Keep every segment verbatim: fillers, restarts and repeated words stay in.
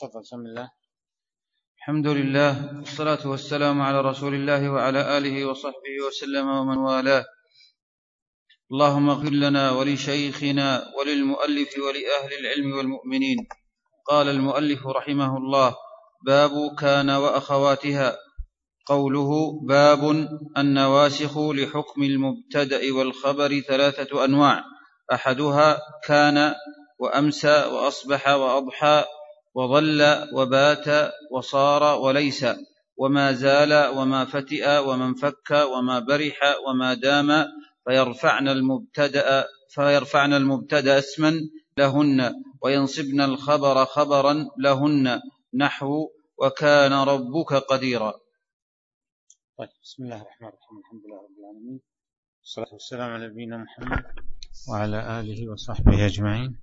تفضل. بسم الله. الحمد لله والصلاة والسلام على رسول الله وعلى آله وصحبه وسلم ومن والاه. اللهم اغفر لنا ولشيخنا وللمؤلف ولأهل العلم والمؤمنين. قال المؤلف رحمه الله: باب كان وأخواتها. قوله باب النواسخ لحكم المبتدأ والخبر ثلاثة أنواع: أحدها كان وأمسى وأصبح وأضحى وظل وبات وصار وليس وما زال وما فتئ وما انفك وما برح وما دام، فيرفعن المبتدأ فيرفعن المبتدأ اسما لهن وينصبن الخبر خبرا لهن، نحو وكان ربك قديرا. طيب، بسم الله الرحمن الرحيم. الحمد لله رب العالمين، والصلاة والسلام على نبينا محمد وعلى آله وصحبه أجمعين.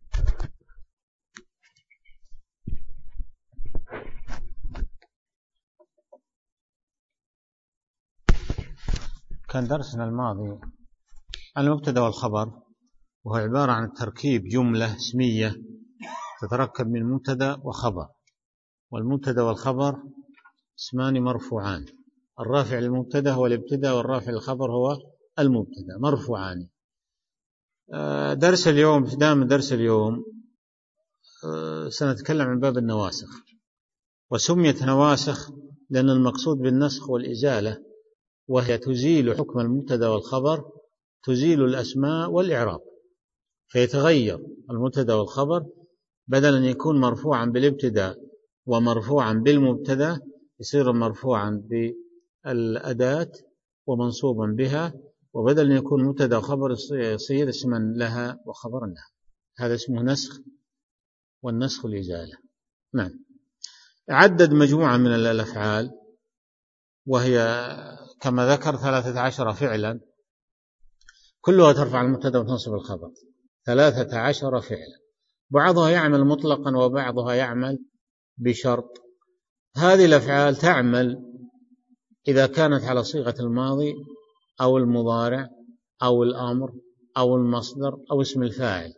كان درسنا الماضي عن المبتدأ والخبر، وهو عبارة عن تركيب جملة اسمية تتركب من مبتدأ وخبر، والمبتدأ والخبر اسمان مرفوعان، الرافع للمبتدأ هو الابتداء، والرافع للخبر هو المبتدأ، مرفوعان. درس اليوم دام درس اليوم سنتكلم عن باب النواسخ، وسميت نواسخ لأن المقصود بالنسخ والإزالة، وهي تزيل حكم المبتدأ والخبر، تزيل الأسماء والإعراب، فيتغير المبتدأ والخبر، بدل أن يكون مرفوعا بالابتداء ومرفوعا بالمبتدأ يصير مرفوعا بالأداة ومنصوبا بها، وبدل أن يكون مبتدأ وخبر يصير اسما لها وخبرا لها. هذا اسمه نسخ، والنسخ الإزالة. نعم. عدد مجموعة من الأفعال، وهي كما ذكر ثلاثة عشر فعلا، كلها ترفع المبتدأ وتنصب الخبر، ثلاثة عشر فعلا، بعضها يعمل مطلقا وبعضها يعمل بشرط. هذه الأفعال تعمل إذا كانت على صيغة الماضي أو المضارع أو الأمر أو المصدر أو اسم الفاعل،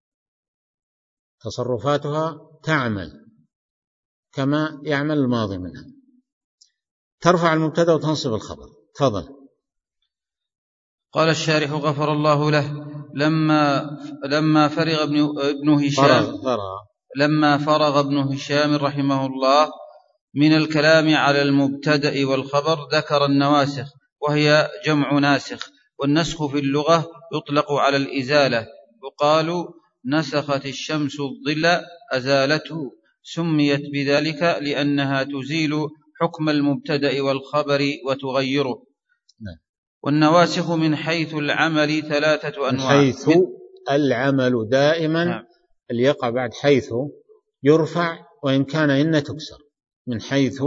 تصرفاتها تعمل كما يعمل الماضي منها. ترفع المبتدأ وتنصب الخبر. تفضل. قال الشارح غفر الله له: لما لما فرغ ابن ابن هشام فرغ فرغ لما فرغ ابن هشام رحمه الله من الكلام على المبتدأ والخبر ذكر النواسخ، وهي جمع ناسخ. والنسخ في اللغة يطلق على الإزالة، يقال نسخت الشمس الظل أزالته، سميت بذلك لأنها تزيل حكم المبتدأ والخبر وتغيره. نعم. والنواسخ من حيث العمل ثلاثة أنواع. من حيث العمل دائما. نعم. اللي يقع بعد حيث يرفع، وإن كان إن تكسر. من حيث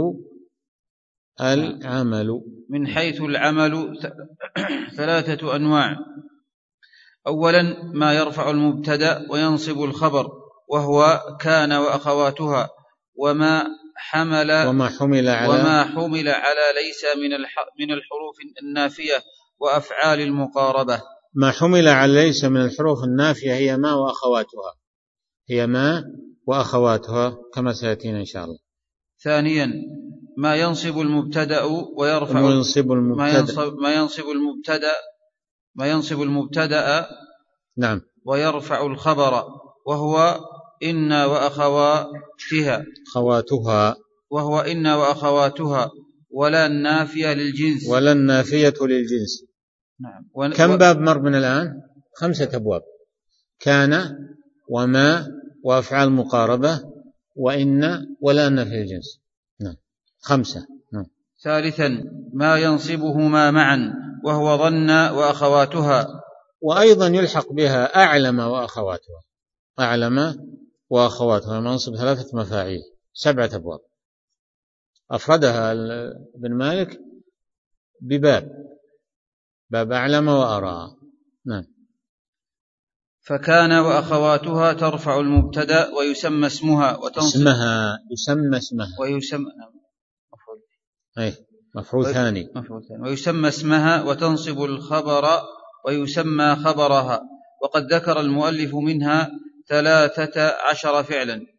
العمل. من حيث العمل ثلاثة أنواع: أولا ما يرفع المبتدأ وينصب الخبر، وهو كان وأخواتها، وما حمل وما حمل على وما حمل على ليس من من الحروف النافية وأفعال المقاربة. ما حمل على ليس من الحروف النافية هي ما وأخواتها، هي ما وأخواتها كما سيأتينا إن شاء الله. ثانيا ما ينصب المبتدأ ويرفع ما ينصب المبتدأ ما ينصب, ما ينصب المبتدأ ما ينصب المبتدأ نعم ويرفع الخبر، وهو إن وأخواتها خواتها وهو إن وأخواتها، ولا النافية للجنس ولا النافية للجنس. نعم. و... كم باب مر من الآن؟ خمسة أبواب: كان وما وأفعال مقاربة وإن ولا النافية للجنس. نعم. خمسة. نعم. ثالثا ما ينصبهما معا، وهو ظن وأخواتها، وأيضا يلحق بها أعلم وأخواتها، أعلم وأخواتها، منصب ثلاثة مفاعيل، سبعة أبواب، أفردها ابن مالك بباب، باب أعلم وأرى. نعم. فكان وأخواتها ترفع المبتدأ ويسمى اسمها وتنصب اسمها يسمى اسمها ويسمى مفعول أي مفعول ثاني مفعول ثاني ويسمى اسمها وتنصب الخبر ويسمى خبرها. وقد ذكر المؤلف منها ثلاثة عشر فعلا،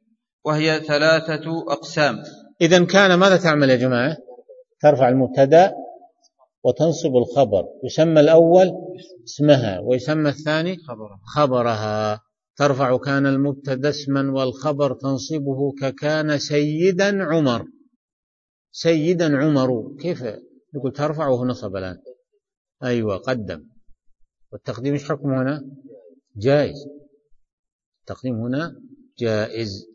وهي ثلاثة أقسام. إذن كان ماذا تعمل يا جماعة؟ ترفع المبتدأ وتنصب الخبر، يسمى الأول اسمها ويسمى الثاني خبرها. خبرها. ترفع كان المبتدأ اسما والخبر تنصبه ككان سيدا عمر. سيدا عمر كيف نقول ترفع وهو نصب الآن؟ أيوة قدم. والتقديم ايش حكمه هنا؟ جائز. التقديم هنا جائز.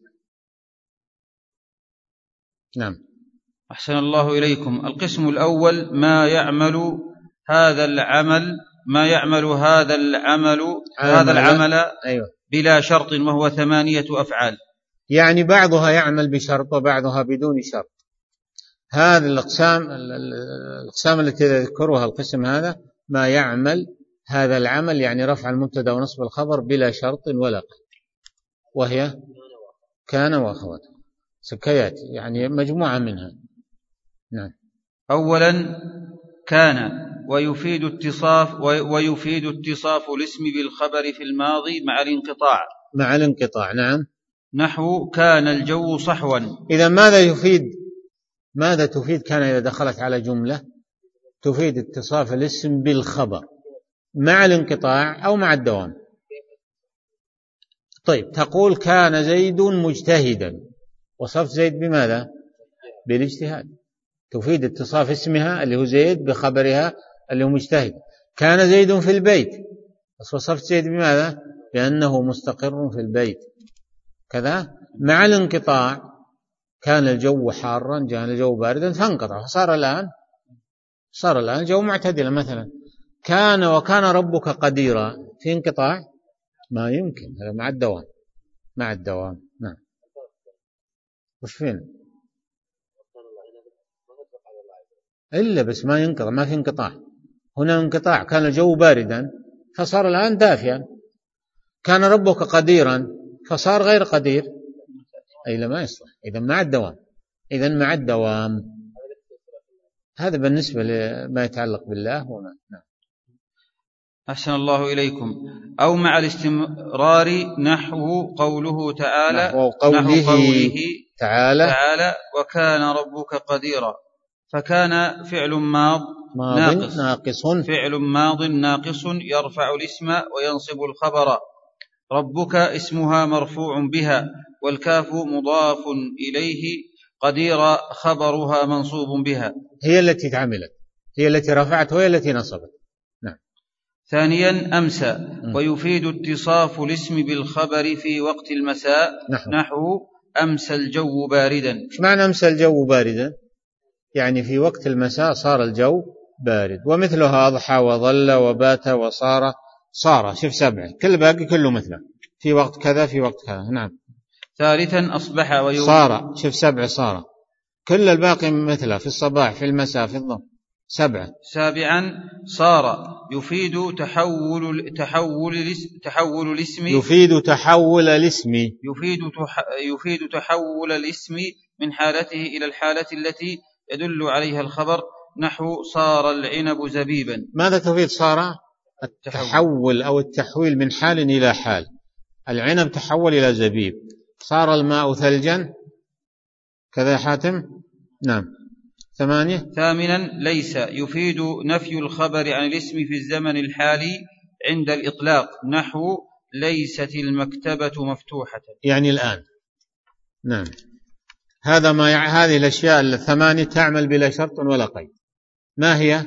نعم. أحسن الله إليكم. القسم الأول ما يعمل هذا العمل ما يعمل هذا العمل هذا العمل أيوة. بلا شرط، وهو ثمانية أفعال. يعني بعضها يعمل بشرط وبعضها بدون شرط. هذه الأقسام الأقسام التي يذكرها القسم هذا ما يعمل هذا العمل، يعني رفع المبتدأ ونصب الخبر بلا شرط ولا قيد، وهي كان وأخواته سكيات، يعني مجموعة منها. نعم. أولا كان ويفيد اتصاف ويفيد اتصاف الاسم بالخبر في الماضي مع الانقطاع. مع الانقطاع. نعم. نحو كان الجو صحوا. إذا ماذا يفيد؟ ماذا تفيد كان إذا دخلت على جملة؟ تفيد اتصاف الاسم بالخبر مع الانقطاع أو مع الدوام. طيب تقول كان زيد مجتهدا، وصفت زيد بماذا؟ بالاجتهاد. تفيد اتصاف اسمها اللي هو زيد بخبرها اللي هو مجتهد. كان زيد في البيت، وصفت زيد بماذا؟ بأنه مستقر في البيت. كذا مع الانقطاع كان الجو حارا كان الجو باردا فانقطع، فصار الآن صار الآن الجو معتدلا. مثلا كان وكان ربك قديرا، في انقطاع ما يمكن، هذا مع الدوام. مع الدوام. نعم. وش فين إلا بس ما ينقطع، ما في انقطاع. هنا انقطاع، كان الجو باردا فصار الآن دافئا. كان ربك قديرا فصار غير قدير، أي لا ما يصلح. إذا مع الدوام. إذا مع الدوام. هذا بالنسبة لما يتعلق بالله هنا. نعم. أحسن الله إليكم. أو مع الاستمرار نحو قوله تعالى نحو قوله, نحو قوله تعالى, تعالى وكان ربك قديرا. فكان فعل ماض ناقص, ناقص فعل ماض ناقص يرفع الاسم وينصب الخبر. ربك اسمها مرفوع بها، والكاف مضاف إليه، قدير خبرها منصوب بها. هي التي تعملت، هي التي رفعت وهي التي نصبت. نعم. ثانيا أمسى م. ويفيد اتصاف الاسم بالخبر في وقت المساء. نحو, نحو أمسى الجو باردا. ايش معنى أمسى الجو باردا؟ يعني في وقت المساء صار الجو بارد. ومثلها أضحى وظل وبات وصار. صار شوف سبعة، كل باقي كله مثله في وقت كذا في وقت كذا. نعم. ثالثا أصبح ويوم. صار شوف سبعة صار، كل الباقي مثله في الصباح في المساء في الظهر. سبعة. سابعا صار يفيد تحول تحول تحول الاسم يفيد تحول الاسم يفيد تح يفيد تحول الاسم من حالته إلى الحالة التي يدل عليها الخبر. نحو صار العنب زبيبا. ماذا تفيد صار؟ التحول أو التحويل من حال إلى حال. العنب تحول إلى زبيب. صار الماء ثلجا كذا حاتم. نعم. ثمانية. ثامنا ليس يفيد نفي الخبر عن الاسم في الزمن الحالي عند الإطلاق. نحو ليست المكتبة مفتوحة، يعني الآن. نعم. هذا ما يع... هذه الأشياء الثمانية تعمل بلا شرط ولا قيد. ما هي؟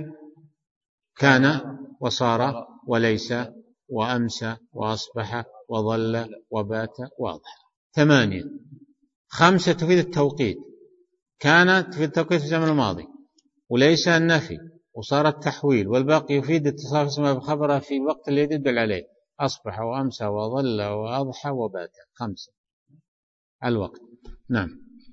كان وصار وليس وأمسى وأصبح وظل وبات وأضحى. ثمانية. خمسة تفيد التوقيت. كانت تفيد التوقيت في الزمن الماضي، وليس النفي، وصار التحويل، والباقي يفيد اتصاف اسمه بخبره في الوقت الذي يدل عليه. أصبح وأمسى وظل وأضحى وبات. خمسة الوقت. نعم.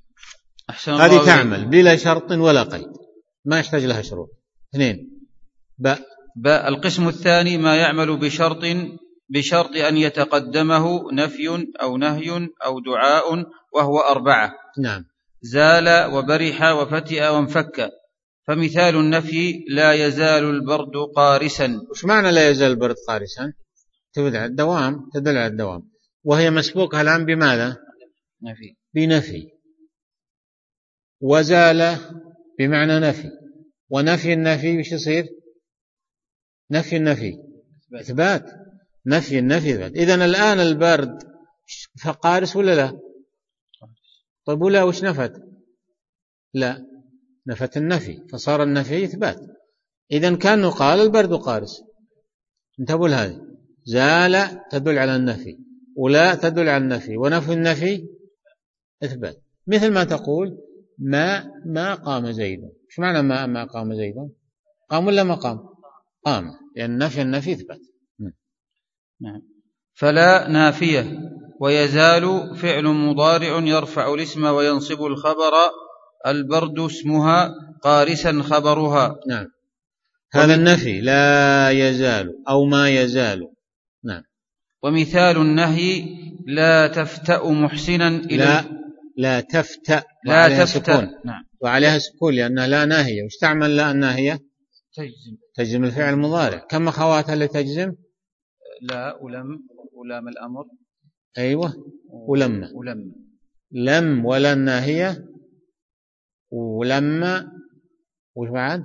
هذه تعمل بلا شرط ولا قيد، ما يحتاج لها شروط. اثنين. باء. باء القسم الثاني ما يعمل بشرط بشرط أن يتقدمه نفي أو نهي أو دعاء، وهو أربعة. نعم. زال وبرح وفتئ وانفك. فمثال النفي لا يزال البرد قارسا. وش معنى لا يزال البرد قارسا؟ تدل على الدوام، تدل على الدوام، وهي مسبوقة الآن بماذا؟ نفي. بنفي، وزال بمعنى نفي، ونفي النفي وش يصير؟ نفي النفي إثبات، نفي النفي إثبات. إذن الآن البرد قارس ولا لا؟ طيب ولا وش نفت؟ لا، نفت النفي، فصار النفي إثبات. إذن كان قال البرد قارس. انتبهوا لهذه، زال تدل على النفي، ولا تدل على النفي، ونفي النفي إثبات. مثل ما تقول ما ما قام زيد. ايش معنى ما ما قام زيد؟ قام ولا ما قام؟ قام، لأن نفي النفي إثبات. نعم. فلا نافية، ويزال فعل مضارع يرفع الاسم وينصب الخبر، البرد اسمها قارسا خبرها. نعم، هذا النفي لا يزال أو ما يزال. نعم. ومثال النهي لا تفتأ محسنا إلى لا لا تفتأ لا تفتأ. نعم. وعليها سكون لأنها لا ناهية. واستعمل لا الناهية تجزم تجزم الفعل المضارع. كم أخواتها اللي تجزم؟ لا ولم ولام الأمر. أيوة، ولما ولم لم ولا الناهية ولما وش بعد؟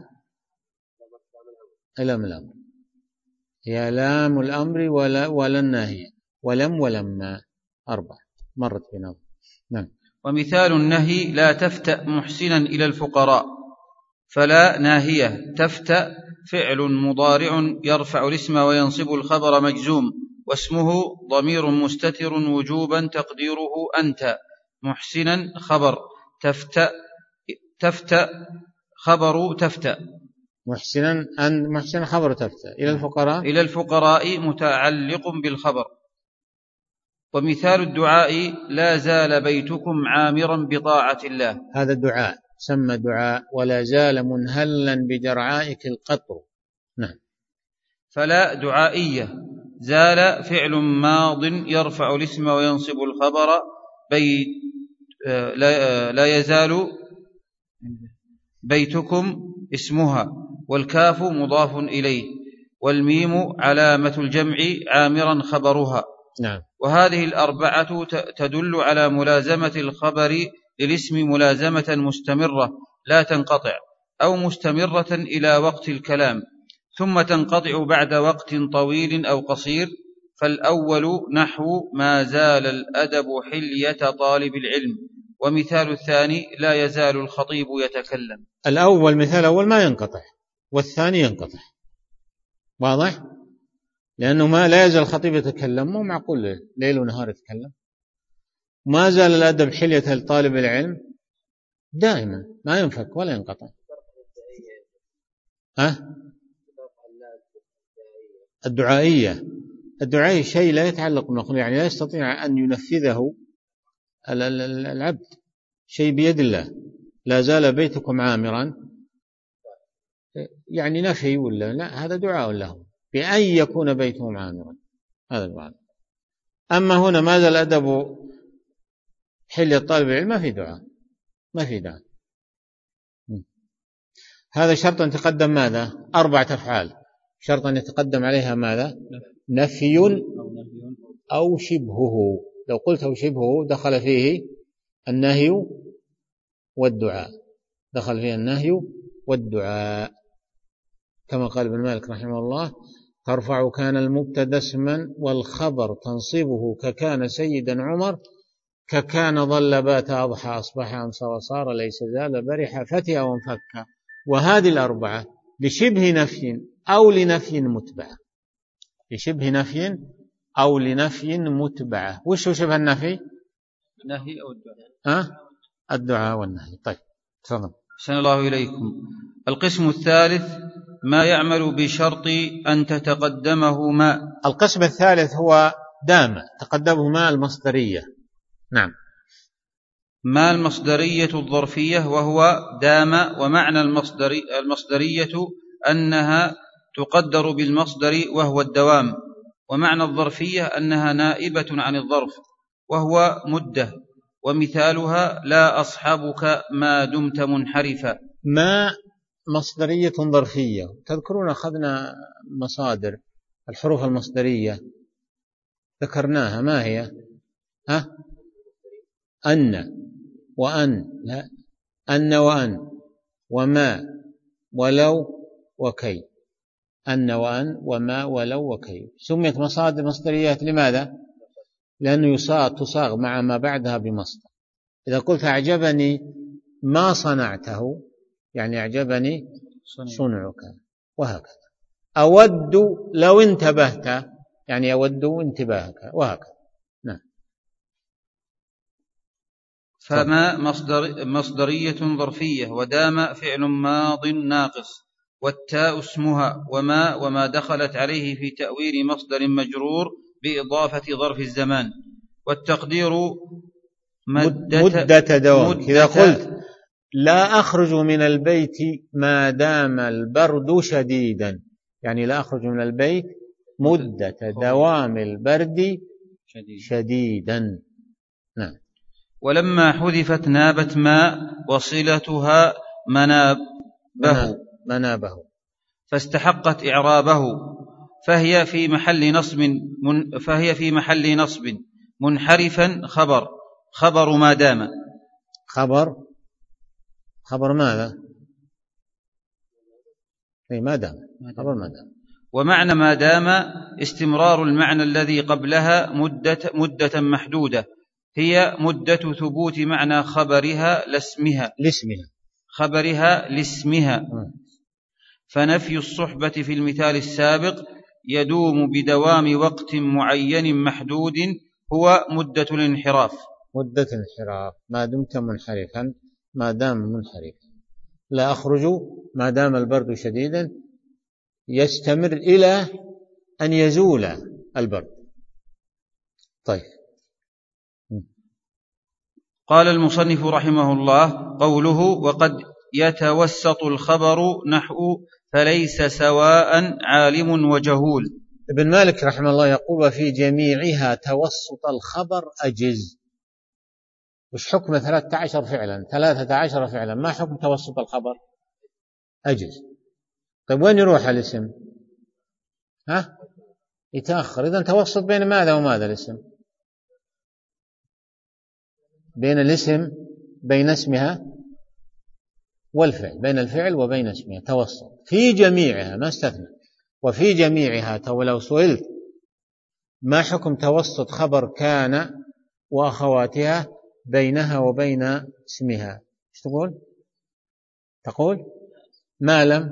لم الأمر، هي لام الأمر ولا ولا الناهية، ولم ولما، أربع مرت بنا. نعم. ومثال النهي لا تفتأ محسنا إلى الفقراء، فلا ناهية، تفتأ فعل مضارع يرفع الاسم وينصب الخبر مجزوم، واسمه ضمير مستتر وجوبا تقديره أنت، محسنا خبر، تفتأ تفتأ خبر تفتأ، محسنا أن محسن خبر تفتأ إلى الفقراء إلى الفقراء متعلق بالخبر. ومثال الدعاء لا زال بيتكم عامرا بطاعة الله، هذا الدعاء سمى دعاء، ولا زال منهلا بجرعائك القطر. نعم. فلا دعائية، زال فعل ماض يرفع الاسم وينصب الخبر، بيت لا يزال بيتكم اسمها، والكاف مضاف إليه، والميم علامة الجمع عامرا خبرها. نعم. وهذه الأربعة تدل على ملازمة الخبر للاسم ملازمة مستمرة لا تنقطع، أو مستمرة إلى وقت الكلام، ثم تنقطع بعد وقت طويل أو قصير. فالأول نحو ما زال الأدب حلية طالب العلم، ومثال الثاني لا يزال الخطيب يتكلم. الأول مثال أول ما ينقطع، والثاني ينقطع، واضح؟ لأنه ما لا يزال الخطيب يتكلم، مو معقول ليل ونهار يتكلم. ما زال الأدب حلية لطالب العلم دائما ما ينفك ولا ينقطع. ها؟ الدعائية الدعائية شيء لا يتعلق بالمخلوق، يعني لا يستطيع أن ينفذه العبد، شيء بيد الله. لا زال بيتكم عامرا يعني نفي ولا لا؟ هذا دعاء له بأن يكون بيتهم عامرا، هذا دعاء. أما هنا ما زال الأدب حلية طالب العلم، ما في دعاء، ما في دعاء. هذا شرط أن يتقدم ماذا؟ أربعة أفعال، شرط أن يتقدم عليها ماذا؟ نفي أو شبهه. لو قلت أو شبهه دخل فيه النهي والدعاء، دخل فيه النهي والدعاء، كما قال ابن مالك رحمه الله: ترفع كان المبتدا اسما والخبر تنصبه، ككان سيدا عمر، ككان ظل بات أضحى أصبح أمسى وصار ليس زال برح فتئ وانفك. وهذه الأربعة لشبه نفي أو لنفي متبعة، لشبه نفي أو لنفي متبعة. وش هو شبه النفي؟ النهي أو الدعاء. أه؟ الدعاء والنهي. طيب تفضل. أحسن الله إليكم. القسم الثالث ما يعمل بشرط أن تتقدمه ما. القسم الثالث هو دام تقدمه ما المصدرية. نعم. ما المصدرية الظرفية، وهو دام. ومعنى المصدري المصدرية أنها تقدر بالمصدر وهو الدوام، ومعنى الظرفية أنها نائبة عن الظرف وهو مدة. ومثالها لا أصحبك ما دمت منحرفا. ما مصدرية ظرفية. تذكرون أخذنا مصادر الحروف المصدرية ذكرناها، ما هي؟ ها؟ أن وأن، لا، أن وأن وما ولو وكي، أن وأن وما ولو وكي. سميت مصادر مصدريات لماذا؟ لأنه يصاغ تصاغ مع ما بعدها بمصدر. إذا قلت أعجبني ما صنعته يعني أعجبني صنعك، وهكذا. أود لو انتبهت يعني أود انتباهك، وهكذا. نعم. فما مصدر مصدرية ظرفية، ودام فعل ماض ناقص، والتاء اسمها، وما وما دخلت عليه في تأويل مصدر مجرور بإضافة ظرف الزمان. والتقدير مدة, مدة دوام. إذا قلت لا أخرج من البيت ما دام البرد شديدا يعني لا أخرج من البيت مدة دوام البرد شديدا. نعم. ولما حذفت نابت ماء وصلتها منابه منابه فاستحقت إعرابه، فهي في محل نصب من فهي في محل نصب منحرفا خبر خبر ما دام. خبر خبر ماذا؟ أي ما دام، خبر ما دام. ومعنى ما دام استمرار المعنى الذي قبلها مدة مدة محدودة، هي مدة ثبوت معنى خبرها لاسمها لاسمها خبرها لاسمها. فنفي الصحبة في المثال السابق يدوم بدوام وقت معين محدود هو مدة الانحراف. مدة الانحراف ما دمت منحرفا، ما دام منحرفا. لا أخرج ما دام البرد شديدا يستمر إلى أن يزول البرد. طيب. قال المصنف رحمه الله: قوله وقد يتوسط الخبر نحو فليس سواء عالم وجهول. ابن مالك رحمه الله يقول: وفي جميعها توسط الخبر أجز. وش حكم ثلاثة عشر فعلا ثلاثة عشر فعلا؟ ما حكم توسط الخبر؟ أجز. طيب وين يروح الاسم؟ ها؟ يتأخر. إذن توسط بين ماذا وماذا الاسم؟ بين الاسم بين اسمها والفعل، بين الفعل وبين اسمها توسط في جميعها، ما استثنى. وفي جميعها لو سئلت ما حكم توسط خبر كان وأخواتها بينها وبين اسمها، ايش تقول؟ تقول ما لم.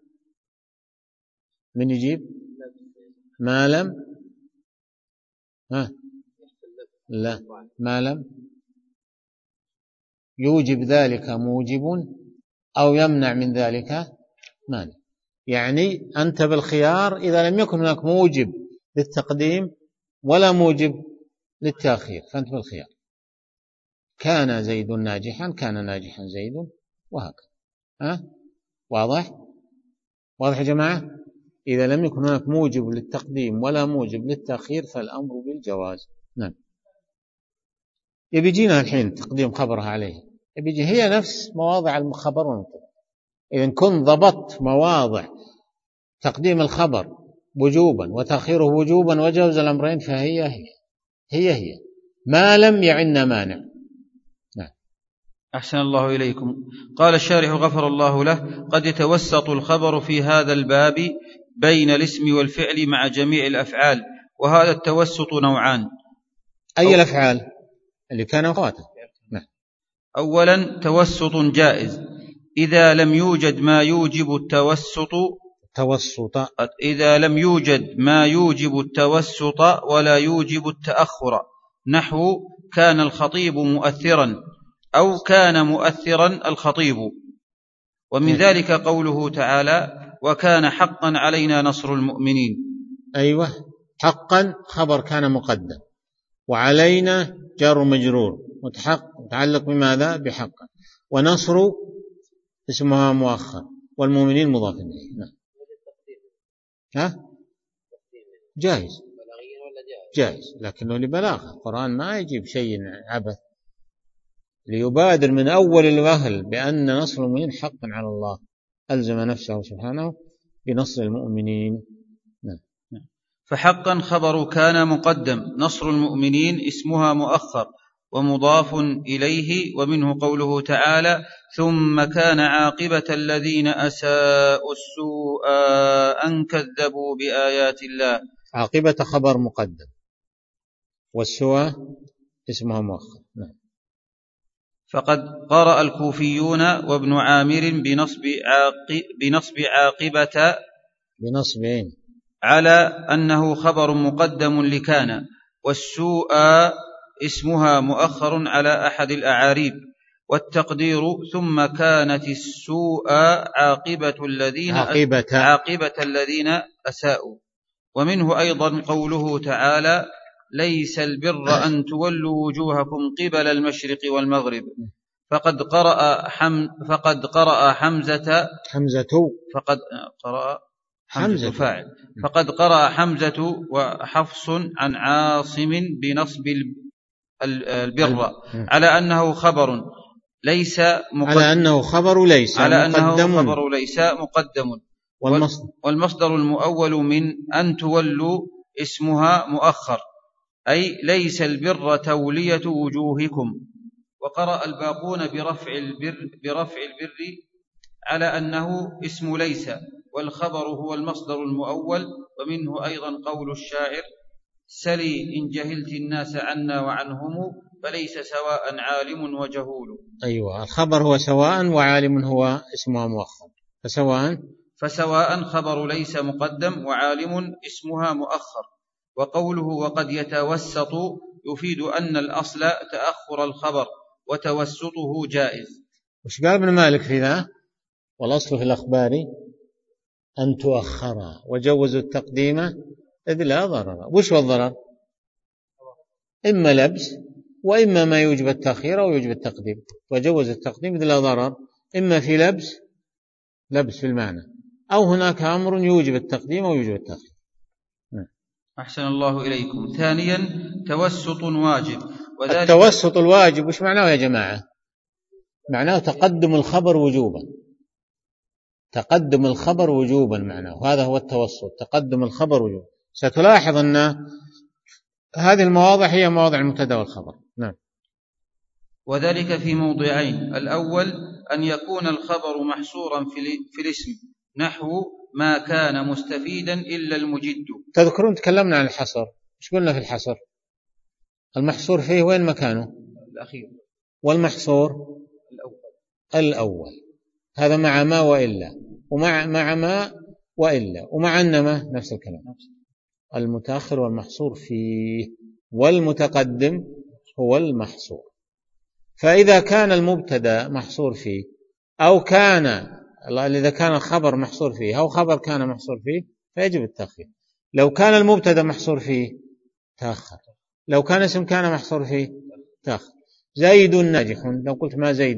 من يجيب؟ ما لم. ها؟ لا، ما لم يوجب ذلك موجب أو يمنع من ذلك مانع. يعني أنت بالخيار إذا لم يكن هناك موجب للتقديم ولا موجب للتأخير، فأنت بالخيار. كان زيد ناجحا، كان ناجحا زيد، وهكذا. ها؟ واضح؟ واضح يا جماعة؟ إذا لم يكن هناك موجب للتقديم ولا موجب للتأخير فالأمر بالجواز. نعم. يبي جينا الحين تقديم خبرها عليه، يبي هي نفس مواضع الخبر والمبتدأ. إذا كنت ضبطت مواضع تقديم الخبر وجوبا وتأخيره وجوبا وجوز الأمرين فهي هي هي هي ما لم يعن مانع. نعم. أحسن الله إليكم. قال الشارح غفر الله له: قد يتوسط الخبر في هذا الباب بين الاسم والفعل مع جميع الأفعال، وهذا التوسط نوعان. أي الأفعال؟ اللي كان قاتل. نعم. أولا توسط جائز إذا لم يوجد ما يوجب التوسط توسط إذا لم يوجد ما يوجب التوسط ولا يوجب التأخر، نحو كان الخطيب مؤثرا أو كان مؤثرا الخطيب. ومن ذلك قوله تعالى: وكان حقا علينا نصر المؤمنين. أيوة، حقا خبر كان مقدم، وعلينا جار مجرور متعلق بماذا؟ بحقا. ونصر اسمها مؤخر، والمؤمنين مضاف إليه. نعم. ها؟ جائز جائز لكنه لبلاغة. القرآن ما يجيب شيء عبث، ليبادر من أول الوهل بأن نصر المؤمنين حق على الله، ألزم نفسه سبحانه بنصر المؤمنين. نعم. فحقا خبر كان مقدم، نصر المؤمنين اسمها مؤخر، ومضاف إليه. ومنه قوله تعالى: ثم كان عاقبة الذين أساءوا السوء أن كذبوا بآيات الله. عاقبة خبر مقدم، والسوء اسمها مؤخر. نعم. فقد قرأ الكوفيون وابن عامر بنصب عاقب بنصب عاقبة بنصبين على أنه خبر مقدم لكان، والسوء اسمها مؤخر على أحد الأعاريب، والتقدير ثم كانت السوء عاقبة الذين عاقبة, عاقبة الذين أساءوا. ومنه أيضا قوله تعالى: ليس البر أن تولوا وجوهكم قبل المشرق والمغرب. فقد قرأ حم فقد قرأ حمزة حمزة فقد قرأ حمزة فاعل فقد قرأ حمزة وحفص عن عاصم بنصب البر على أنه خبر ليس مقدم على أنه خبر ليس على مقدم أنه خبر ليس مقدم والمصدر, والمصدر المؤول من أن تولوا اسمها مؤخر، أي ليس البر تولية وجوهكم. وقرأ الباقون برفع البر برفع البر على أنه اسم ليس، والخبر هو المصدر المؤول. ومنه أيضا قول الشاعر: سلي إن جهلت الناس عنا وعنهم فليس سواء عالم وجهول. أيوة، الخبر هو سواء وعالم هو اسمها مؤخر. فسواء فسواء خبر ليس مقدم وعالم اسمها مؤخر. وقوله وقد يتوسط يفيد أن الأصل تأخر الخبر وتوسطه جائز. وش قال ابن مالك في ذا؟ والأصل في الأخبار أن تؤخر وجوزوا التقديم إذ لا ضرر. وش هو الضرر؟ إما لبس، وإما ما يوجب التأخير أو يوجب التقديم. وجوز التقديم إذ لا ضرر، إما في لبس لبس في المعنى، أو هناك أمر يوجب التقديم أو يوجب التأخير. أحسن الله إليكم. ثانيا توسط واجب. التوسط الواجب وش معناه يا جماعة؟ معناه تقدم الخبر وجوبا، تقدم الخبر وجوبا معناه، هذا هو التوسط، تقدم الخبر وجوبا. ستلاحظ أن هذه المواضع هي مواضع المبتدأ والخبر. نعم. وذلك في موضعين: الأول أن يكون الخبر محصورا في الاسم، نحو ما كان مستفيدا إلا المجد. تذكرون تكلمنا عن الحصر، ايش قلنا في الحصر؟ المحصور فيه وين مكانه؟ الأخير. والمحصور الأول. الأول، هذا مع ما وإلا، ومع مع ما وإلا، ومع إنما نفس الكلام. المتأخر والمحصور فيه، والمتقدم هو المحصور. فإذا كان المبتدأ محصور فيه، أو كان إذا كان الخبر محصور فيه أو خبر كان محصور فيه فيجب التأخير. لو كان المبتدأ محصور فيه تأخر، لو كان اسم كان محصور فيه تأخر. زيد ناجح، لو قلت ما زيد،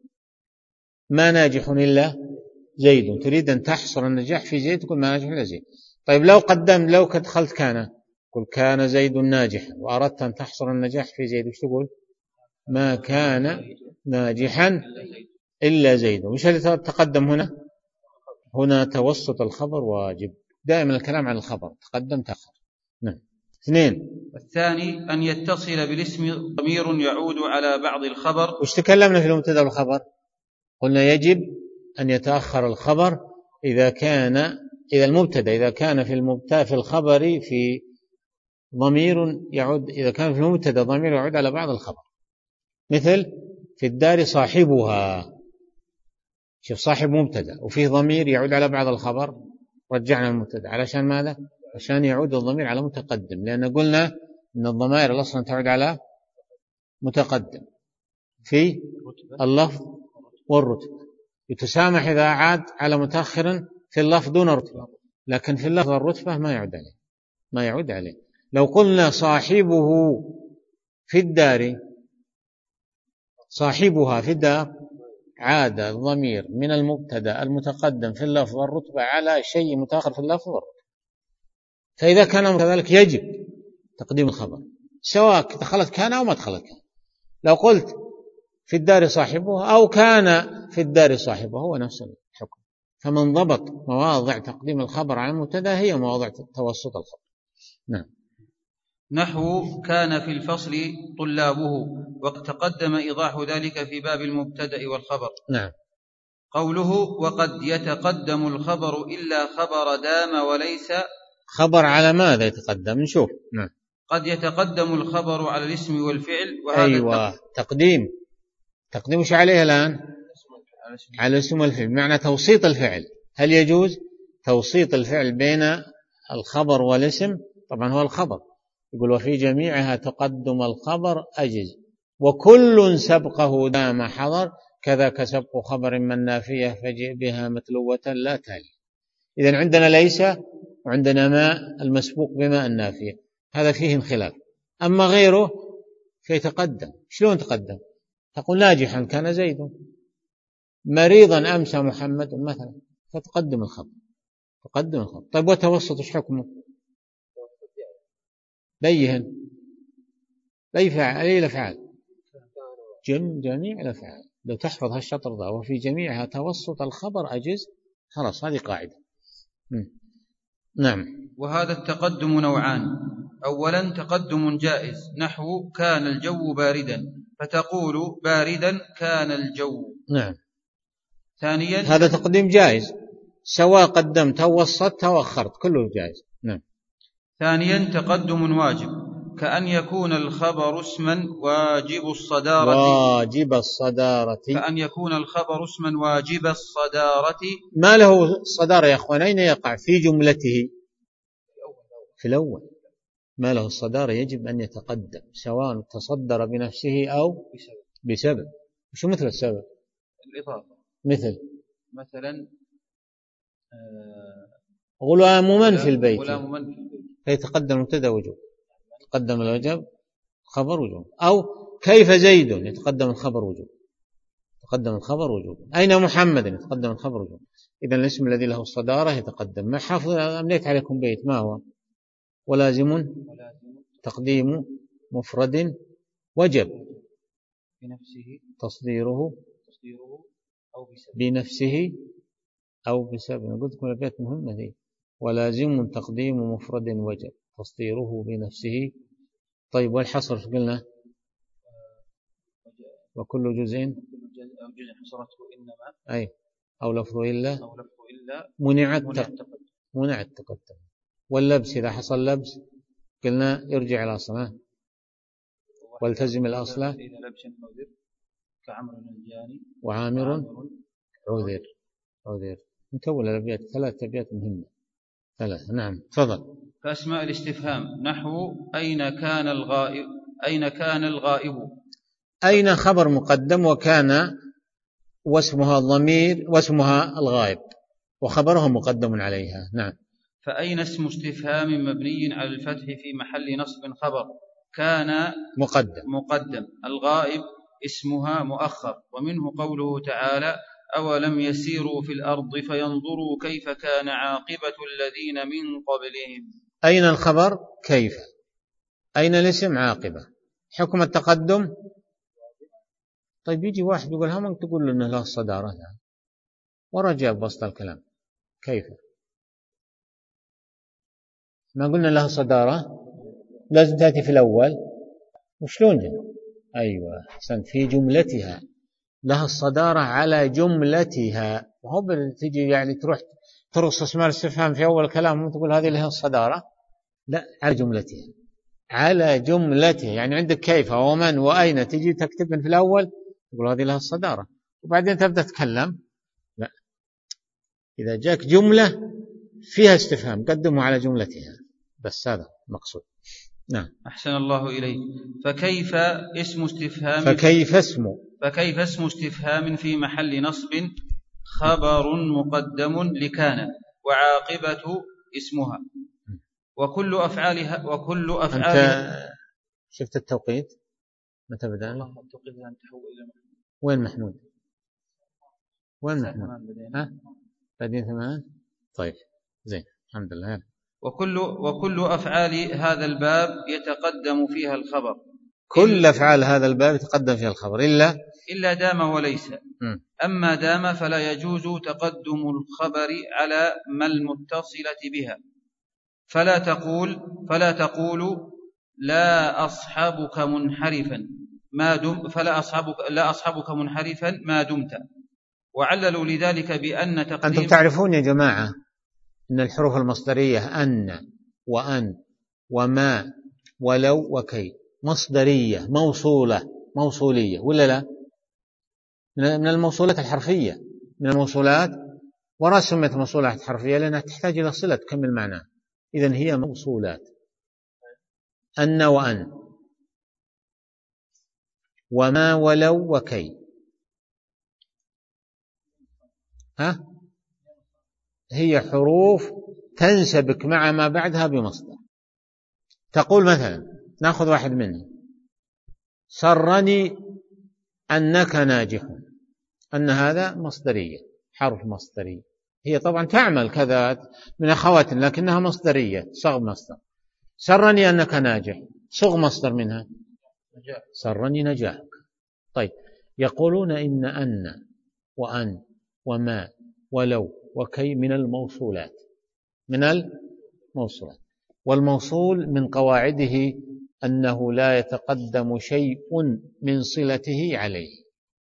ما ناجح إلا زيد، تريد أن تحصر النجاح في زيد تقول ما ناجح إلا زيد. طيب لو قدم لو دخلت كان، قل كان زيد ناجحا، وأردت أن تحصر النجاح في زيد وش تقول؟ ما كان ناجحا إلا زيد. وش اللي تقدم هنا؟ هنا توسط الخبر واجب، دائما الكلام عن الخبر تقدم تأخر. نعم. اثنين، الثاني أن يتصل بالاسم ضمير يعود على بعض الخبر. وش تكلمنا في المبتدأ والخبر؟ قلنا يجب أن يتأخر الخبر إذا كان إذا المبتدأ إذا كان في المبتدأ في الخبر في ضمير يعود، إذا كان في المبتدأ ضمير يعود على بعض الخبر، مثل في الدار صاحبها، شوف صاحب مبتدأ وفيه ضمير يعود على بعض الخبر، رجعنا المبتدأ علشان ماذا؟ عشان يعود الضمير على متقدم، لأن قلنا أن الضمائر أصلا تعود على متقدم في اللفظ والرتبة، يتسامح إذا عاد على متأخر في اللفظ دون رتبة، لكن في اللفظ والرتبة ما يعود عليه ما يعود عليه لو قلنا صاحبه في الدار، صاحبها في الدار، عاد الضمير من المبتدأ المتقدم في اللفظ والرتبة على شيء متأخر في اللفظ والرتبة. فإذا كان كذلك يجب تقديم الخبر سواء دخلت كان أو ما دخلت كان. لو قلت في الدار صاحبه أو كان في الدار صاحبه هو نفس الحكم. فمن ضبط مواضع تقديم الخبر على المبتدأ هي مواضع توسط الخبر. نعم. نحو كان في الفصل طلابه، وقد تقدم إيضاح ذلك في باب المبتدأ والخبر. نعم. قوله وقد يتقدم الخبر إلا خبر دام وليس، خبر على ماذا يتقدم؟ نشوف. نعم. قد يتقدم الخبر على الاسم والفعل، وهذا أيوة التق... تقديم. تقديم وش عليه الآن؟ على الاسم والفعل، معنى توسيط الفعل. هل يجوز توسيط الفعل بين الخبر والاسم؟ طبعا هو الخبر، يقول وفي جميعها تقدم الخبر أجز، وكل سبقه دام حضر، كذاك سبق خبر من نافية فجئ بها متلوة لا تالي. إذن عندنا ليس، وعندنا ما المسبوق بما النافية، هذا فيه انخلاف. أما غيره فيتقدم. شلون تقدم؟ تقول ناجحا كان زيد، مريضا أمسى محمد مثلا، فتقدم الخبر. تقدم الخبر. طيب وتوسط ايش حكمه؟ بيهن أي فعل أي الأفعال؟ جم جميع الأفعال. لو تحفظ هالشطر ذا وفي جميعها توسط الخبر أجز، خلاص هذه قاعدة. م. نعم. وهذا التقدم نوعان. أولا تقدم جائز، نحو كان الجو باردا، فتقول باردا كان الجو. نعم. ثانيا هذا تقديم جائز، سواء قدمت أو وسطت أو أخرت، كله جائز. نعم. ثانيا تقدم واجب، كأن يكون الخبر اسما واجب الصدارة واجب الصدارة كأن يكون الخبر اسما واجب الصدارة. ما له الصدارة يا أخوان؟ أين يقع في جملته؟ في الأول. ما له الصدارة يجب أن يتقدم، سواء تصدر بنفسه أو بسبب. شو مثل السبب؟ الإضافة. مثل مثلا غلام من في البيت، غلام من في البيت، فيتقدم مبتدأ وجوب، تقدم الوجب خبر وجوب. أو كيف زيد، يتقدم الخبر وجوب، تقدم الخبر وجوب. أين محمد، يتقدم الخبر وجوب. إذن الاسم الذي له الصدارة يتقدم. ما حافظ أمليت عليكم بيت، ما هو؟ ولازم تقديم مفرد وجب بنفسه تصديره تصديره أو بسبب بنفسه أو بسبب. أنا قلت لكم البيت مهمة ذي. ولازم تقديم مفرد وجب تصديره بنفسه. طيب والحصر قلنا وكل جزء أو جزء حصرته إنما أي أو لفظ إلا أو لفظ إلا منع التقدم. منع التقدم. واللبس إذا حصل لبس قلنا يرجع إلى أصله والتزم الأصل. إذا لبس عذر كعمر الجاني وعامر عذر. عذر. نكون الأبيات ثلاث أبيات مهمة ثلاث. نعم تفضل. كأسماء الاستفهام، نحو أين كان الغائب، أين كان الغائب. أين خبر مقدم، وكان واسمها الضمير واسمها الغائب، وخبرها مقدم عليها. نعم. فأين اسم استفهام مبني على الفتح في محل نصب خبر، كان مقدم مقدم، الغائب اسمها مؤخر. ومنه قوله تعالى أولم يسيروا في الأرض فينظروا كيف كان عاقبة الذين من قبلهم. أين الخبر؟ كيف. أين الاسم؟ عاقبة. حكم التقدم. طيب يجي واحد يقول هم تقول إنه له الصدارة، ورجع بسط الكلام. كيف؟ ما قلنا له صدارة، لازم تأتي في الأول. وشلون جن؟ أيوة أحسنت، في جملتها لها الصدارة على جملتها. وهو تجي يعني تروح ترص اسماء الاستفهام في أول كلام وتقول هذه لها الصدارة، لا، على جملتها. على جملتها يعني عندك كيف ومن وأين، تجي تكتب في الأول تقول هذه لها الصدارة، وبعدين تبدأ تتكلم. لا، إذا جاك جملة فيها استفهام قدمه على جملتها، بس هذا مقصود. نعم. أحسن الله إليك. فكيف اسم استفهام فكيف اسم فكيف اسم استفهام في محل نصب خبر مقدم لكان، وعاقبة اسمها، وكل أفعالها وكل أفعالها. أنت شفت التوقيت متى بدأنا؟ وين محمود؟ وين محمود؟ ها؟ بعدين ثمان. طيب زين الحمد لله. وكل وكل أفعال هذا الباب يتقدم فيها الخبر. كل أفعال هذا الباب يتقدم فيها الخبر إلا إلا دام وليس. م. أما دام فلا يجوز تقدم الخبر على ما المتصلة بها، فلا تقول فلا تقول لا أصحبك منحرفا ما دم فلا أصحبك لا أصحبك منحرفا ما دمت. وعللوا لذلك بأن تقديم. أنتم تعرفون يا جماعة أن الحروف المصدرية أن وأن وما ولو وكي مصدرية موصولة موصولية ولا لا؟ من الموصولات الحرفية، من الموصولات، ولا سميت موصولات حرفية لأنها تحتاج إلى صلة تكمل معناها. إذن هي موصولات. أن وأن وما ولو وكي، ها هي حروف تنسبك مع ما بعدها بمصدر. تقول مثلا، نأخذ واحد منه، سرني أنك ناجح، أن هذا مصدرية، حرف مصدري، هي طبعا تعمل كذا من أخوات لكنها مصدرية، صغ مصدر. سرني أنك ناجح، صغ مصدر منها سرني نجاحك. طيب، يقولون إن أن وأن وما ولو وكي من الموصولات، من الموصولات، والموصول من قواعده أنه لا يتقدم شيء من صلته عليه.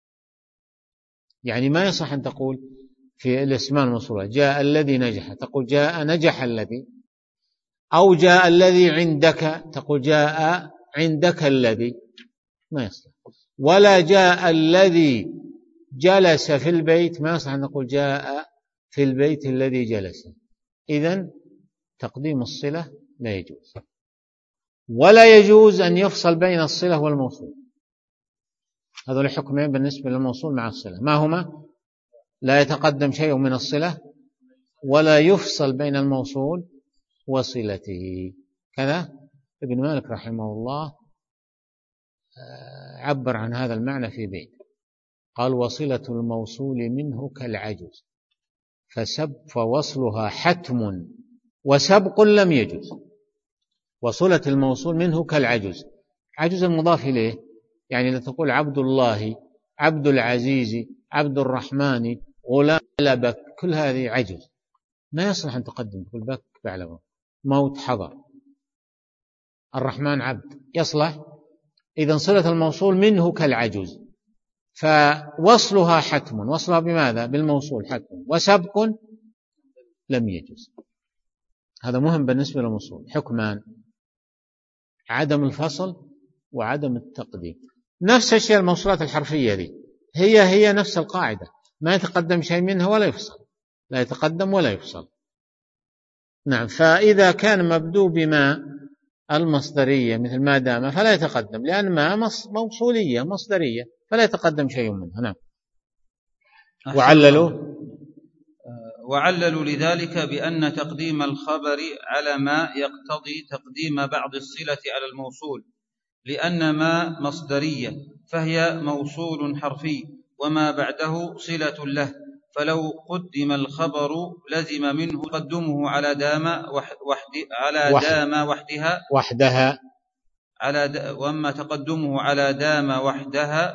يعني ما يصح أن تقول في الاسماء الموصولة جاء الذي نجح تقول جاء نجح الذي، أو جاء الذي عندك تقول جاء عندك الذي، ما يصح. ولا جاء الذي جلس في البيت، ما يصح أن نقول جاء في البيت الذي جلس. إذن تقديم الصلة لا يجوز، ولا يجوز أن يفصل بين الصلة والموصول. هذول الحكمين بالنسبة للموصول مع الصلة، ما هما؟ لا يتقدم شيء من الصلة، ولا يفصل بين الموصول وصلته. كذا ابن مالك رحمه الله عبر عن هذا المعنى في بيت، قال وصلة الموصول منه كالعجز فسب فوصلها حتم وسبق لم يجوز. وصلة الموصول منه كالعجز، عجز المضاف إليه، يعني لا تقول عبد الله، عبد العزيز، عبد الرحمن، غلام بك، كل هذه عجز، ما يصلح أن تقدم. تقول بك بعلمه، موت حضر، الرحمن عبد، يصلح؟ إذن صلة الموصول منه كالعجز، فوصلها حتم، وصلها بماذا؟ بالموصول حتم، وسبق لم يجوز. هذا مهم بالنسبة للموصول، حكمان: عدم الفصل وعدم التقديم. نفس الشيء الموصولات الحرفية دي هي هي نفس القاعدة، ما يتقدم شيء منها ولا يفصل، لا يتقدم ولا يفصل. نعم، فإذا كان مبدوء بما المصدرية مثل ما دام فلا يتقدم، لأن ما موصولية مصدرية فلا يتقدم شيء منها. نعم. وعللوا وعللوا لذلك بأن تقديم الخبر على ما يقتضي تقديم بعض الصلة على الموصول، لأن ما مصدرية فهي موصول حرفي وما بعده صلة له، فلو قدم الخبر لزم منه تقدمه على دام وحد على وحد دام وحدها وحدها على د وأما تقدمه على دام وحدها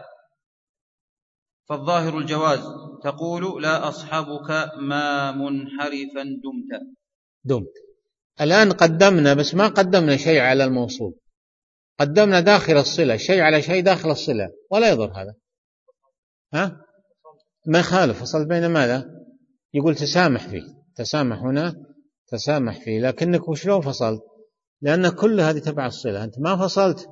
فالظاهر الجواز. تقول لا أصحبك ما منحرفا دمت دمت الآن قدمنا، بس ما قدمنا شيء على الموصول، قدمنا داخل الصلة شيء على شيء داخل الصلة، ولا يضر هذا، ها ما يخالف. فصل بين ماذا؟ يقول تسامح فيه، تسامح هنا تسامح فيه، لكنك وشلون فصلت؟ لأن كل هذه تبع الصلة، أنت ما فصلت.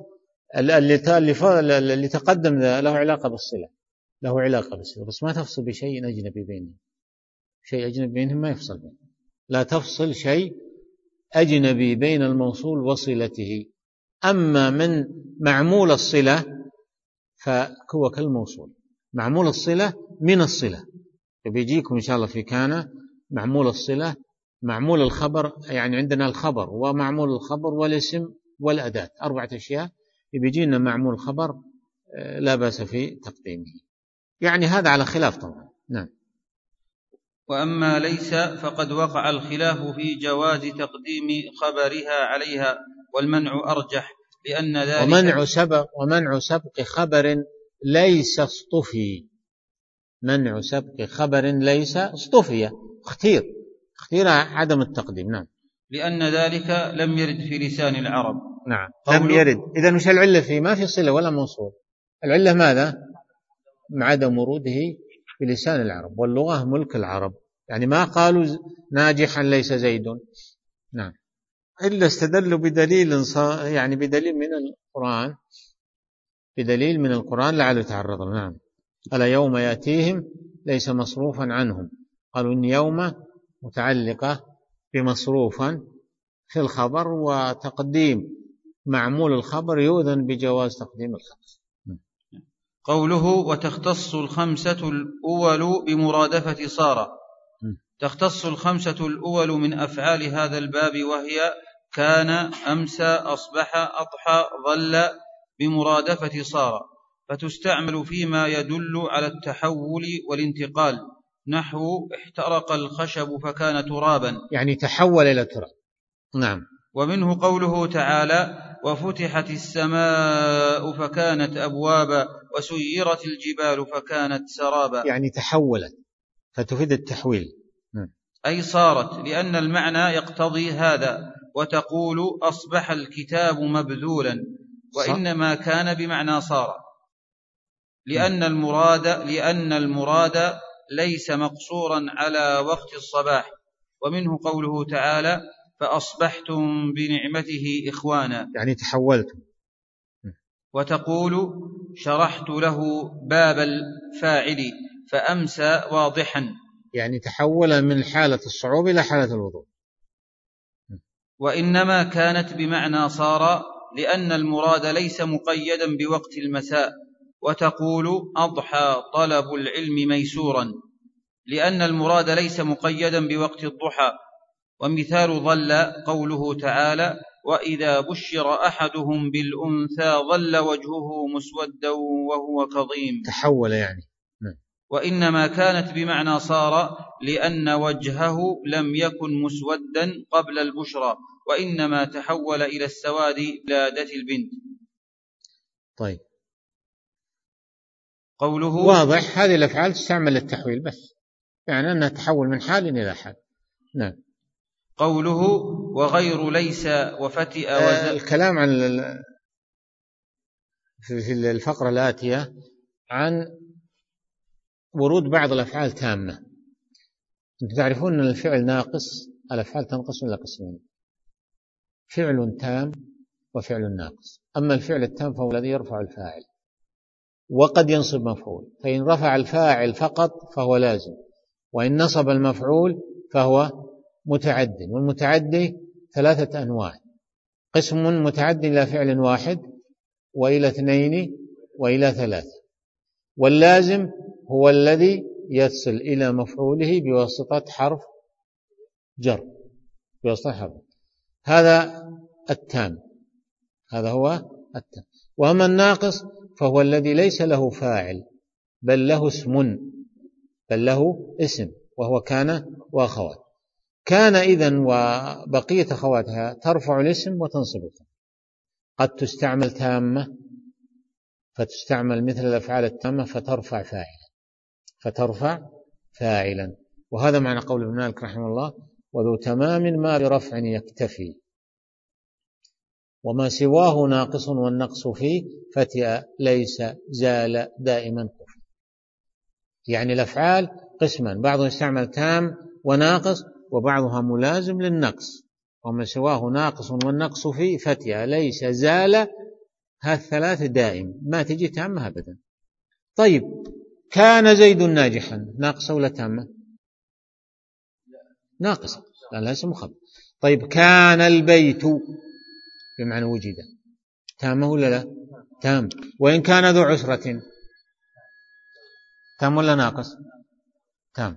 اللي, اللي تقدم له علاقة بالصلة، له علاقة بالصلة، بس ما تفصل بشيء أجنبي بينهم، شيء أجنبي بينهم ما يفصل بينهم. لا تفصل شيء أجنبي بين الموصول وصلته. أما من معمول الصلة فهو كالموصول، معمول الصلة من الصلة، بيجيكم إن شاء الله في كان معمول الصلة، معمول الخبر، يعني عندنا الخبر ومعمول الخبر والاسم والأداة، أربعة أشياء، بيجينا معمول خبر لا بأس في تقديمه، يعني هذا على خلاف طبعا. نعم. وأما ليس فقد وقع الخلاف في جواز تقديم خبرها عليها، والمنع أرجح، لأن ذلك ومنع سبق ومنع سبق خبر ليس اصطفي، منع سبق خبر ليس اصطفي، اختير اختير عدم التقديم. نعم. لأن ذلك لم يرد في لسان العرب، نعم لم يرد. إذن وش العلة فيه؟ ما في صلة ولا موصول. العلة ماذا؟ عدم وروده بلسان العرب، واللغة ملك العرب، يعني ما قالوا ناجحا ليس زيد. نعم إلا استدلوا بدليل يعني بدليل من القرآن، بدليل من القرآن لعله تعرض. نعم ألا يوم يأتيهم ليس مصروفا عنهم، قالوا إن يوم متعلقة بمصروفا في الخبر، وتقديم معمول الخبر يؤذن بجواز تقديم الخبر. قوله وتختص الخمسة الأول بمرادفة صار. تختص الخمسة الأول من أفعال هذا الباب، وهي كان، أمسى، أصبح، أضحى، ظل، بمرادفة صار، فتستعمل فيما يدل على التحول والانتقال، نحو احترق الخشب فكان ترابا، يعني تحول إلى تراب. نعم. ومنه قوله تعالى وفتحت السماء فكانت أبوابا وسيرت الجبال فكانت سرابا، يعني تحولت فتفيد التحويل. م. أي صارت، لأن المعنى يقتضي هذا. وتقول أصبح الكتاب مبذولا، وإنما كان بمعنى صار، لأن المراد, لأن المراد ليس مقصورا على وقت الصباح. ومنه قوله تعالى فأصبحتم بنعمته إخوانا، يعني تحولتم. وتقول شرحت له باب الفاعل فأمسى واضحا، يعني تحول من حالة الصعوبة إلى حالة الوضوح. وإنما كانت بمعنى صار، لأن المراد ليس مقيدا بوقت المساء. وتقول أضحى طلب العلم ميسورا، لأن المراد ليس مقيدا بوقت الضحى. ومثال ظل قوله تعالى وإذا بشر أحدهم بالأنثى ظل وجهه مسودا وهو كظيم، تحول يعني. وإنما كانت بمعنى صار، لأن وجهه لم يكن مسودا قبل البشرى، وإنما تحول إلى السواد ولادة البنت. طيب قوله واضح، هذه الأفعال تستعمل للتحويل بس، يعني أنها تحول من حال إلى حال. نعم. قوله وغير ليس وفتئ آه الكلام عن في الفقرة الآتية عن ورود بعض الأفعال تامة. أنتم تعرفون أن الفعل ناقص، الأفعال تنقسم إلى قسمين: فعل تام وفعل ناقص. أما الفعل التام فهو الذي يرفع الفاعل وقد ينصب مفعول، فإن رفع الفاعل فقط فهو لازم، وإن نصب المفعول فهو متعد. والمتعدي ثلاثة أنواع: قسم متعد إلى فعل واحد وإلى اثنين وإلى ثلاثة، واللازم هو الذي يصل إلى مفعوله بواسطة حرف جر، بواسطة حرف. هذا التام، هذا هو التام. وأما الناقص فهو الذي ليس له فاعل بل له اسم، بل له اسم وهو كان وأخوات. كان إذن وبقية أخواتها ترفع الاسم وتنصب الفعل. قد تستعمل تامة فتستعمل مثل الأفعال التامة فترفع فاعلا، فترفع فاعلا. وهذا معنى قول ابن مالك رحمه الله وذو تمام ما برفع يكتفي، وما سواه ناقص والنقص فيه فتئ ليس زال دائما كفي. يعني الأفعال قسما: بعضها يستعمل تام وناقص، وبعضها ملازم للنقص. وما سواه ناقص والنقص فيه فتئ ليس زال، هالثلاث دائم، ما تجي تامة أبدا. طيب كان زيد ناجحا، ناقصة ولا تامة؟ ناقصة، لأنها اسم خبر. طيب كان البيت بمعنى وجد، تامة ولا لا؟ تام. وإن كان ذو عسرة تام ولا ناقص؟ تام.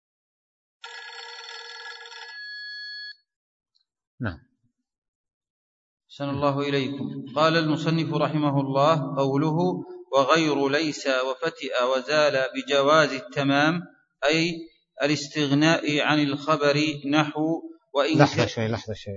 نعم. أحسن الله إليكم. قال المصنف رحمه الله قوله وغير ليس وفتئ وزال بجواز التمام، أي الاستغناء عن الخبر، نحو وإن لحظة شيء لحظة شيء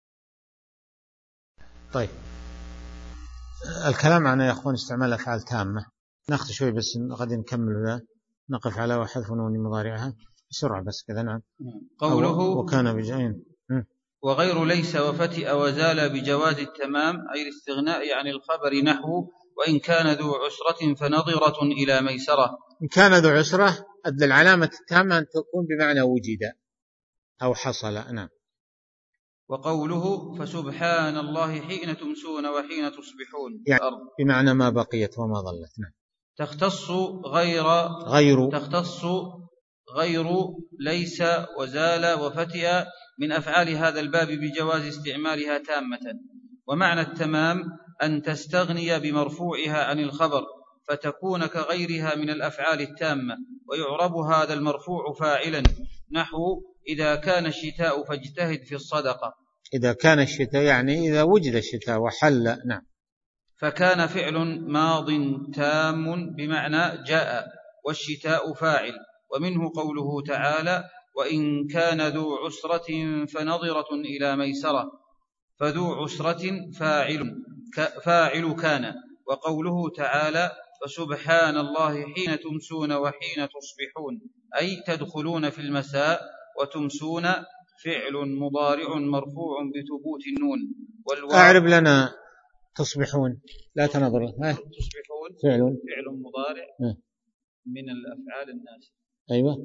طيب الكلام عن يا أخوان استعمال أفعال تامة ناخذ شوي بس غد نكمل ذا، نقف على وحذف نون مضارعها بسرعة بس كذا. نعم. قوله وكان بجاين وغير ليس وفتئ وزال بجواز التمام أي الاستغناء عن الخبر نحو وإن كان ذو عسرة فنظرة إلى ميسرة. إن كان ذو عسرة العلامة التامة أن تكون بمعنى وجد أو حصل. نعم. وقوله فسبحان الله حين تمسون وحين تصبحون يعني بمعنى ما بقيت وما ظلت. نعم. تختص غير غير تختص غير ليس وزال وفتئ من أفعال هذا الباب بجواز استعمالها تامة. ومعنى التمام أن تستغني بمرفوعها عن الخبر فتكون كغيرها من الأفعال التامة. ويعرب هذا المرفوع فاعلا نحو إذا كان الشتاء فاجتهد في الصدقة. إذا كان الشتاء يعني إذا وجد الشتاء وحل. نعم. فكان فعل ماض تام بمعنى جاء والشتاء فاعل. ومنه قوله تعالى وإن كان ذو عسرة فنظرة إلى ميسرة فذو عسرة فاعل فاعل كان. وقوله تعالى فسبحان الله حين تمسون وحين تصبحون أي تدخلون في المساء وتمسون فعل مضارع مرفوع بثبوت النون والواو. أعرب لنا تصبحون لا تنظر. تصبحون فعل فعل مضارع من الأفعال الناسخة. أيوة.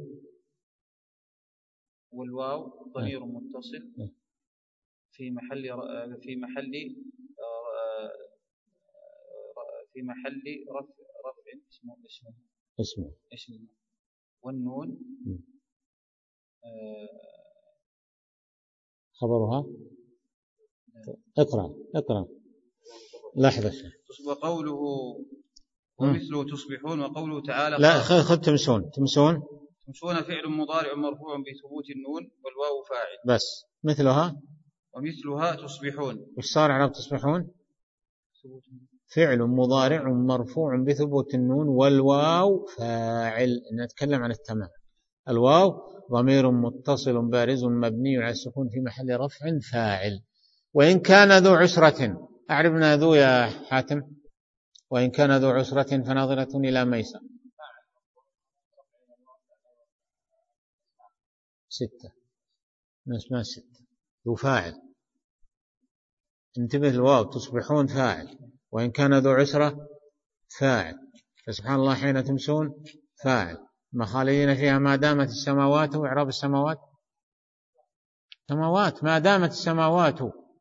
والواو ضمير متصل في محل في محل في محل رفع رفع اسمه اسمه اسمه اسمه والنون خبرها. اقرأ اقرأ لحظة. وقوله ومثله تصبحون. وقوله تعالى لا خذ تمسون. تمسون تمسون فعل مضارع مرفوع بثبوت النون والواو فاعل. بس مثلها ومثلها تصبحون. وش صار على تصبحون؟ فعل مضارع مرفوع بثبوت النون والواو فاعل. نتكلم عن التمام. الواو ضمير متصل بارز مبني على السكون في محل رفع فاعل. وإن كان ذو عسرة أعربنا ذو يا حاتم. وإن كان ذو عسرة فناظرة إلى ميسر. ستة ما ستة ذو فاعل. انتبه الواو تصبحون فاعل. وإن كان ذو عسرة فاعل. فسبحان الله حين تمسون فاعل. ما خالدين فيها ما دامت السماوات. وإعراب السماوات سماوات ما دامت السماوات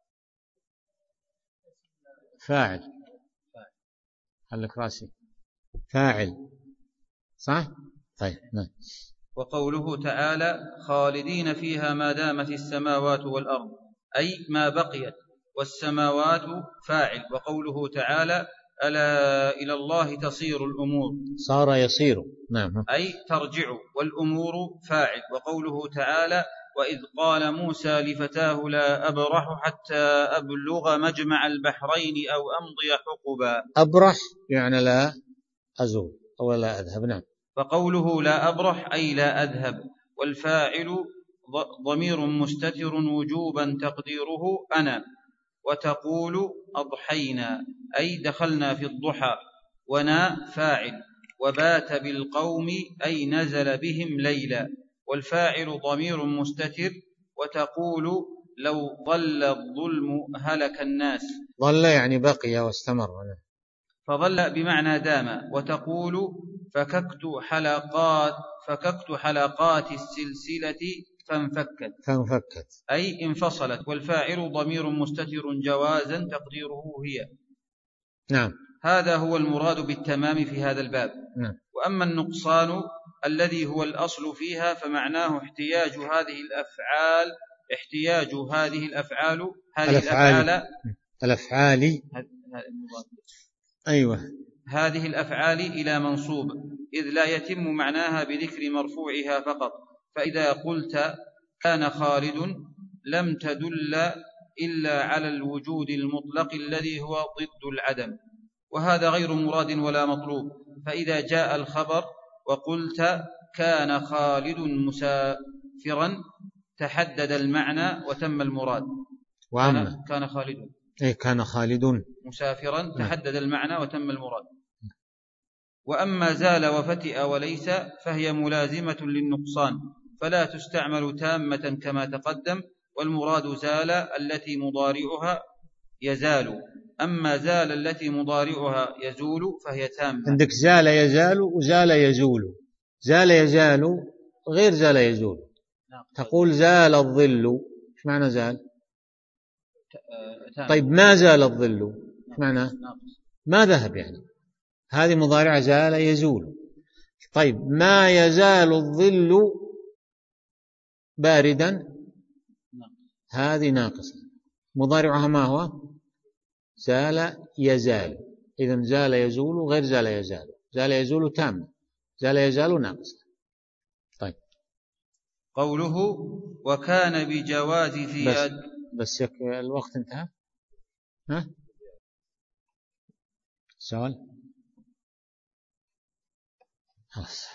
فاعل. خلك راسي فاعل صح. طيب نعم. وقوله تعالى خالدين فيها ما دامت السماوات والأرض أي ما بقيت. والسماوات فاعل. وقوله تعالى ألا إلى الله تصير الأمور صار يصير. نعم. أي ترجع. والأمور فاعل. وقوله تعالى وإذ قال موسى لفتاه لا أبرح حتى أبلغ مجمع البحرين أو أمضي حقبا. أبرح يعني لا أزول أو لا أذهب. نعم. فقوله لا أبرح أي لا أذهب. والفاعل ضمير مستتر وجوبا تقديره أنا. وتقول أضحينا أي دخلنا في الضحى. ونا فاعل. وبات بالقوم أي نزل بهم ليلا. والفاعل ضمير مستتر. وتقول لو ضل الظلم هلك الناس. ضل يعني بقي واستمر. فظل بمعنى دام. وتقول فككت حلقات فككت حلقات السلسلة فانفكت فانفكت أي انفصلت. والفاعل ضمير مستتر جوازا تقديره هي. نعم. هذا هو المراد بالتمام في هذا الباب. نعم. وأما النقصان الذي هو الأصل فيها فمعناه احتياج هذه الأفعال احتياج هذه الأفعال هذه الأفعال الأفعال أيوة هذه الأفعال إلى منصوب إذ لا يتم معناها بذكر مرفوعها فقط. فإذا قلت كان خالد لم تدل إلا على الوجود المطلق الذي هو ضد العدم. وهذا غير مراد ولا مطلوب. فإذا جاء الخبر وقلت كان خالد مسافرا تحدد المعنى وتم المراد. وأما كان خالد إيه كان خالد مسافرا تحدد المعنى وتم المراد. وأما زال وفتئ وليس فهي ملازمة للنقصان فلا تستعمل تامة كما تقدم والمراد زال التي مضارعها يزال، أما زال التي مضارعها يزول فهي تامة. عندك زال يزال وزال يزول. زال يزال غير زال يزول. تقول زال الظل، ايش معنى زال؟ طيب ما زال الظل ايش معنى؟ ما ذهب، يعني هذه مضارع زال يزول. طيب ما يزال الظل باردا، هذه ناقصة، مضارعها ما هو؟ زال يزال. إذن زال يزول غير زال يزال. زال يزول تام، زال يزال ناقصة. طيب قوله وكان بجواز ذي بس, بس الوقت انتهى. ها سؤال خلاص.